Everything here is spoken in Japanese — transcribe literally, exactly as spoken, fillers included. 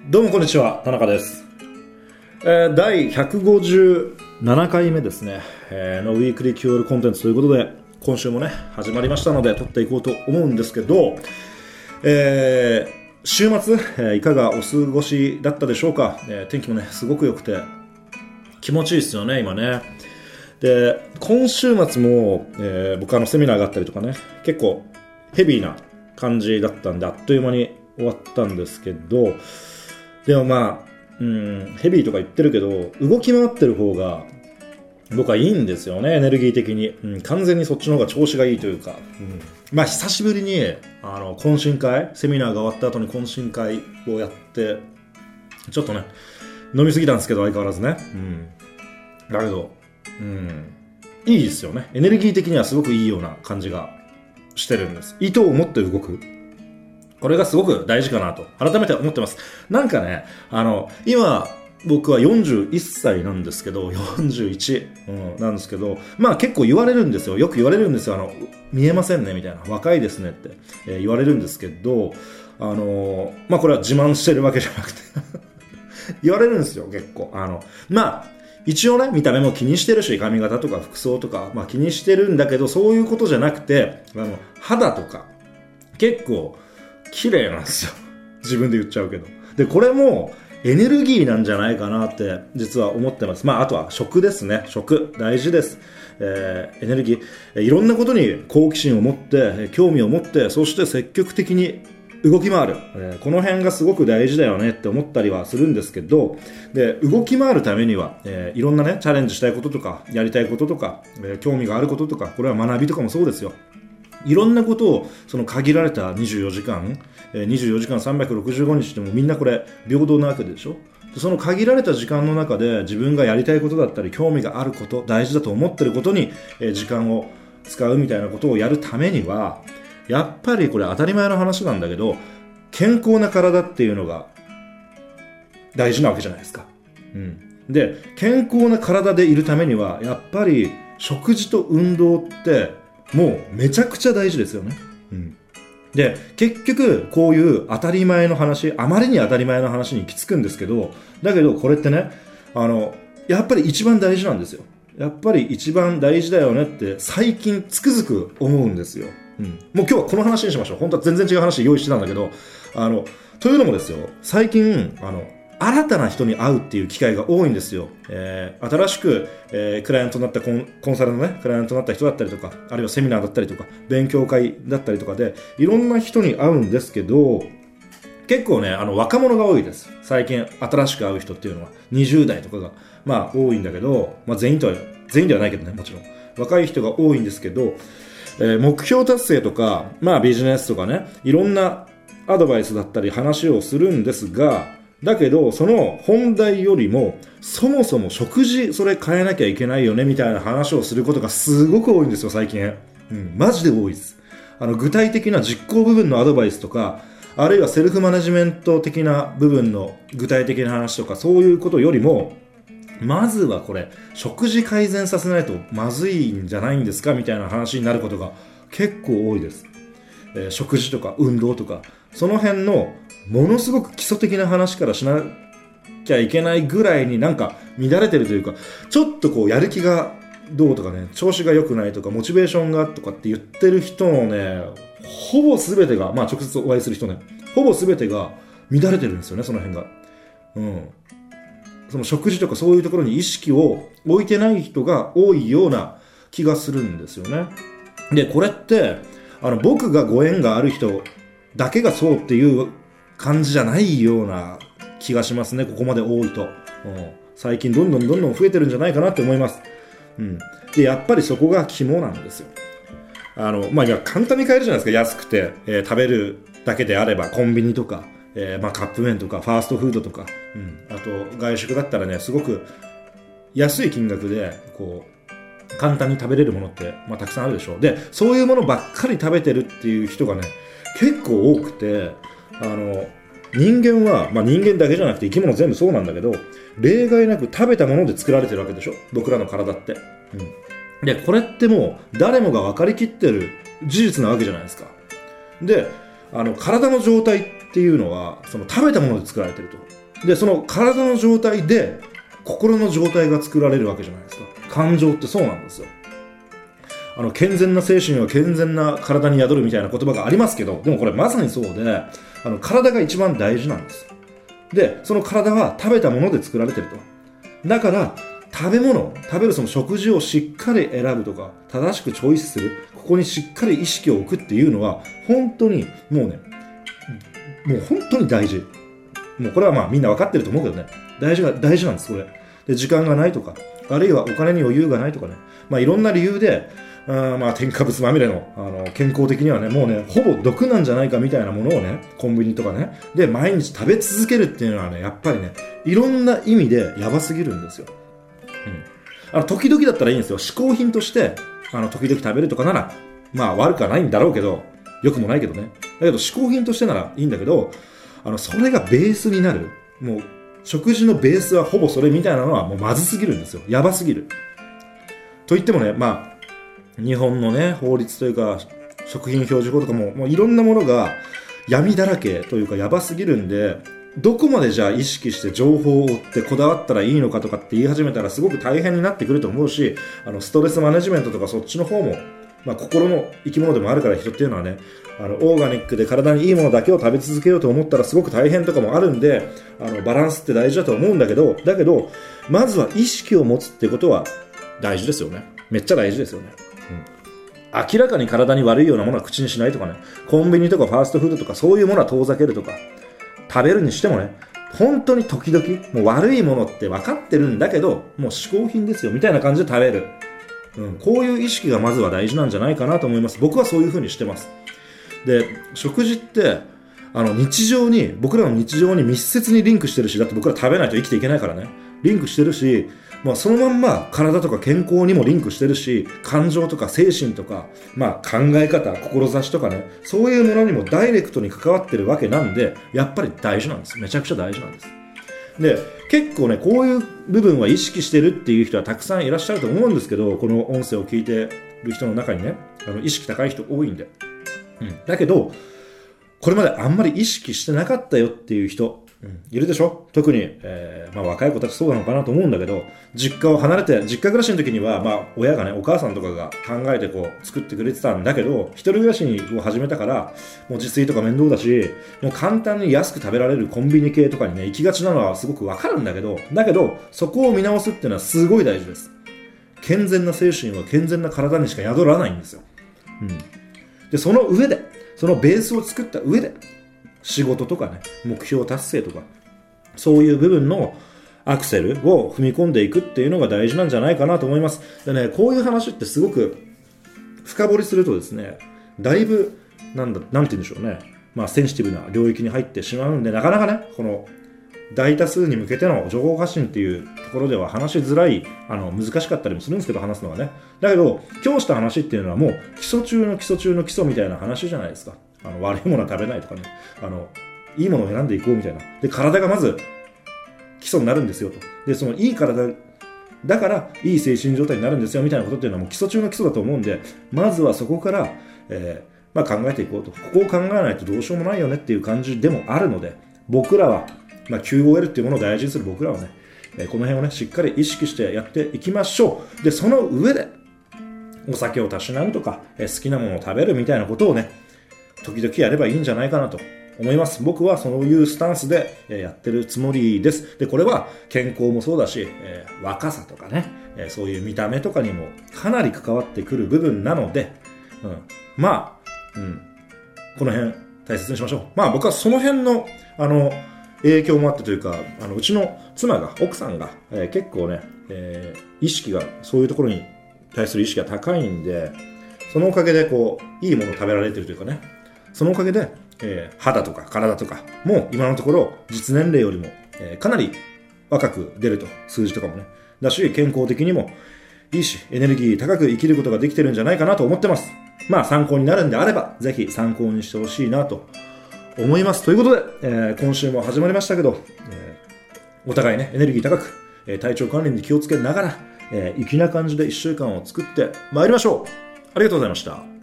どうもこんにちは、田中です。えー、だいひゃくごじゅうななかいめですね、えー、のウィークリー キューエル コンテンツということで、今週もね始まりましたので撮っていこうと思うんですけど、えー、週末、えー、いかがお過ごしだったでしょうか。えー、天気もねすごく良くて気持ちいいですよね今ね。で今週末も、えー、僕あのセミナーがあったりとかね、結構ヘビーな感じだったんであっという間に終わったんですけど、でもまあ、うん、ヘビーとか言ってるけど動き回ってる方が僕はいいんですよね、エネルギー的に、うん、完全にそっちの方が調子がいいというか、うん、まあ久しぶりにあの懇親会、セミナーが終わった後に懇親会をやってちょっとね飲みすぎたんですけど相変わらずね、うん、だけど、うん、いいですよね、エネルギー的にはすごくいいような感じがしてるんです。意図を持って動く、これがすごく大事かなと改めて思ってます。なんかね、あの今僕はよんじゅういっさいなんですけど、よんじゅういち、うん、なんですけど、まあ結構言われるんですよ。よく言われるんですよ。あの見えませんねみたいな、若いですねって、えー、言われるんですけど、あのー、まあこれは自慢してるわけじゃなくて言われるんですよ結構。あのまあ一応ね見た目も気にしてるし、髪型とか服装とか、まあ、気にしてるんだけど、そういうことじゃなくて、あの肌とか結構綺麗なんですよ、自分で言っちゃうけど。でこれもエネルギーなんじゃないかなって実は思ってます。まああとは食ですね。食大事です。えー、エネルギー、いろんなことに好奇心を持って興味を持って、そして積極的に動き回る、えー、この辺がすごく大事だよねって思ったりはするんですけど、で動き回るためには、えー、いろんなねチャレンジしたいこととかやりたいこととか、えー、興味があることとか、これは学びとかもそうですよ。いろんなことをその限られたにじゅうよじかん、えー、にじゅうよじかんさんびゃくろくじゅうごにちでもみんなこれ平等なわけでしょ。その限られた時間の中で自分がやりたいことだったり興味があること、大事だと思ってることに、えー、時間を使うみたいなことをやるためには、やっぱりこれ当たり前の話なんだけど、健康な体っていうのが大事なわけじゃないですか、うん、で健康な体でいるためにはやっぱり食事と運動ってもうめちゃくちゃ大事ですよね、うん、で結局こういう当たり前の話、あまりに当たり前の話に行き着くんですけど、だけどこれってね、あのやっぱり一番大事なんですよ。やっぱり一番大事だよねって最近つくづく思うんですよ、うん、もう今日はこの話にしましょう。本当は全然違う話用意してたんだけど、あのというのもですよ、最近あの新たな人に会うっていう機会が多いんですよ、えー、新しく、えー、クライアントになったコン、コンサルのねクライアントになった人だったりとか、あるいはセミナーだったりとか勉強会だったりとかでいろんな人に会うんですけど、結構ねあの若者が多いです。最近新しく会う人っていうのはにじゅうだいとかがまあ多いんだけど、まあ、全員とは全員ではないけどね、もちろん若い人が多いんですけど、えー、目標達成とか、まあ、ビジネスとかね、いろんなアドバイスだったり話をするんですが、だけどその本題よりもそもそも食事それ変えなきゃいけないよねみたいな話をすることがすごく多いんですよ最近、うん、マジで多いです。あの具体的な実行部分のアドバイスとか、あるいはセルフマネジメント的な部分の具体的な話とか、そういうことよりもまずはこれ食事改善させないとまずいんじゃないんですかみたいな話になることが結構多いです、えー、食事とか運動とかその辺のものすごく基礎的な話からしなきゃいけないぐらいになんか乱れてるというか、ちょっとこうやる気がどうとかね、調子が良くないとかモチベーションがとかって言ってる人のね、ほぼ全てが、まあ直接お会いする人ね、ほぼ全てが乱れてるんですよね、その辺が。うん。その食事とかそういうところに意識を置いてない人が多いような気がするんですよね。で、これってあの僕がご縁がある人だけがそうっていう感じじゃないような気がしますね、ここまで多いと、うん、最近どんどんどんどん増えてるんじゃないかなって思います、うん、でやっぱりそこが肝なんですよ。あの、まあ、いや簡単に買えるじゃないですか、安くて、えー、食べるだけであればコンビニとか、えーまあ、カップ麺とかファーストフードとか、うん、あと外食だったらねすごく安い金額でこう簡単に食べれるものって、まあ、たくさんあるでしょう。でそういうものばっかり食べてるっていう人がね結構多くて、あの人間は、まあ、人間だけじゃなくて生き物全部そうなんだけど、例外なく食べたもので作られてるわけでしょ、僕らの体って、うん、でこれってもう誰もが分かりきってる事実なわけじゃないですか。であの体の状態っっていうのはその食べたもので作られてると。でその体の状態で心の状態が作られるわけじゃないですか。感情ってそうなんですよ。あの健全な精神は健全な体に宿るみたいな言葉がありますけど、でもこれまさにそうで、あの体が一番大事なんです。でその体は食べたもので作られてると。だから食べ物食べるその食事をしっかり選ぶとか正しくチョイスする、ここにしっかり意識を置くっていうのは本当にもうねもう本当に大事。もうこれはまあみんな分かってると思うけどね、大事が大事なんですこれで。時間がないとか、あるいはお金に余裕がないとかね、まあいろんな理由であまあ添加物まみれの、あの健康的にはねもうねほぼ毒なんじゃないかみたいなものをねコンビニとかねで毎日食べ続けるっていうのはねやっぱりねいろんな意味でやばすぎるんですよ。うん、あの時々だったらいいんですよ。嗜好品としてあの時々食べるとかならまあ悪くはないんだろうけど、良くもないけどね。だけど嗜好品としてならいいんだけど、あのそれがベースになる、もう食事のベースはほぼそれみたいなのはもうまずすぎるんですよ。やばすぎると言ってもね、まあ日本のね法律というか食品表示法とかももういろんなものが闇だらけというかやばすぎるんで、どこまでじゃあ意識して情報を追ってこだわったらいいのかとかって言い始めたらすごく大変になってくると思うし、あのストレスマネジメントとかそっちの方も、まあ、心の生き物でもあるから人っていうのはね、あのオーガニックで体にいいものだけを食べ続けようと思ったらすごく大変とかもあるんで、あのバランスって大事だと思うんだけど、だけどまずは意識を持つってことは大事ですよね。めっちゃ大事ですよね。うん、明らかに体に悪いようなものは口にしないとかね、コンビニとかファーストフードとかそういうものは遠ざけるとか、食べるにしてもね本当に時々もう悪いものって分かってるんだけどもう嗜好品ですよみたいな感じで食べる、うん、こういう意識がまずは大事なんじゃないかなと思います。僕はそういう風にしてます。で食事ってあの日常に僕らの日常に密接にリンクしてるし、だって僕ら食べないと生きていけないからね、リンクしてるし、まあ、そのまんま体とか健康にもリンクしてるし、感情とか精神とか、まあ、考え方志とかね、そういうものにもダイレクトに関わってるわけなんで、やっぱり大事なんです。めちゃくちゃ大事なんです。で結構ねこういう部分は意識してるっていう人はたくさんいらっしゃると思うんですけど、この音声を聞いてる人の中にねあの意識高い人多いんで、うん、だけどこれまであんまり意識してなかったよっていう人、うん、いるでしょ。特に、えーまあ、若い子たちそうなのかなと思うんだけど、実家を離れて実家暮らしの時には、まあ、親がねお母さんとかが考えてこう作ってくれてたんだけど、一人暮らしを始めたからもう自炊とか面倒だし、もう簡単に安く食べられるコンビニ系とかにね行きがちなのはすごくわかるんだけど、だけどそこを見直すっていうのはすごい大事です。健全な精神は健全な体にしか宿らないんですよ。うん、でその上でそのベースを作った上で仕事とかね目標達成とかそういう部分のアクセルを踏み込んでいくっていうのが大事なんじゃないかなと思います。でねこういう話ってすごく深掘りするとですね、だいぶなんだなんて言うんでしょうね、まあセンシティブな領域に入ってしまうんで、なかなかねこの大多数に向けての情報発信っていうところでは話しづらい、あの難しかったりもするんですけど、話すのはね。だけど今日した話っていうのはもう基礎中の基礎中の基礎みたいな話じゃないですか。あの悪いものは食べないとかね、あのいいものを選んでいこうみたいな。で体がまず基礎になるんですよと。でそのいい体だからいい精神状態になるんですよみたいなことっていうのはもう基礎中の基礎だと思うんで、まずはそこから、えーまあ、考えていこうと。ここを考えないとどうしようもないよねっていう感じでもあるので、僕らは、まあ、キューオーエル っていうものを大事にする僕らはね、えー、この辺をねしっかり意識してやっていきましょう。でその上でお酒をたしなむとか、えー、好きなものを食べるみたいなことをね時々やればいいんじゃないかなと思います。僕はそういうスタンスでやってるつもりです。でこれは健康もそうだし、えー、若さとかね、えー、そういう見た目とかにもかなり関わってくる部分なので、うん、まあ、うん、この辺大切にしましょう。まあ僕はその辺のあの影響もあってというか、あのうちの妻が奥さんが、えー、結構ね、えー、意識がそういうところに対する意識が高いんで、そのおかげでこういいものを食べられてるというかね、そのおかげで、えー、肌とか体とかも今のところ実年齢よりも、えー、かなり若く出ると、数字とかもねだし、健康的にもいいしエネルギー高く生きることができてるんじゃないかなと思ってます。まあ参考になるんであればぜひ参考にしてほしいなと思います。ということで、えー、今週も始まりましたけど、えー、お互いねエネルギー高く、えー、体調管理に気をつけながら、えー、粋な感じでいっしゅうかんを作ってまいりましょう。ありがとうございました。